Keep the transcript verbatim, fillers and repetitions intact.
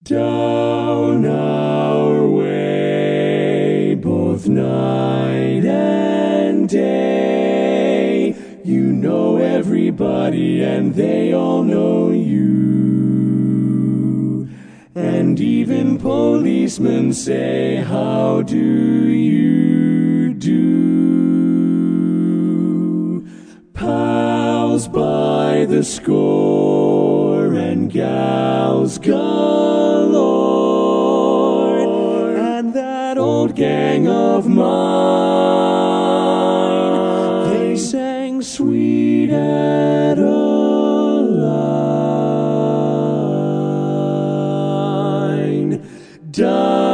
Down our way, both night and day, you know everybody and they all know you. And even policemen say, how do you do? Pals by the score and gals galore, and that old gang of mine, they sang Sweet Adeline.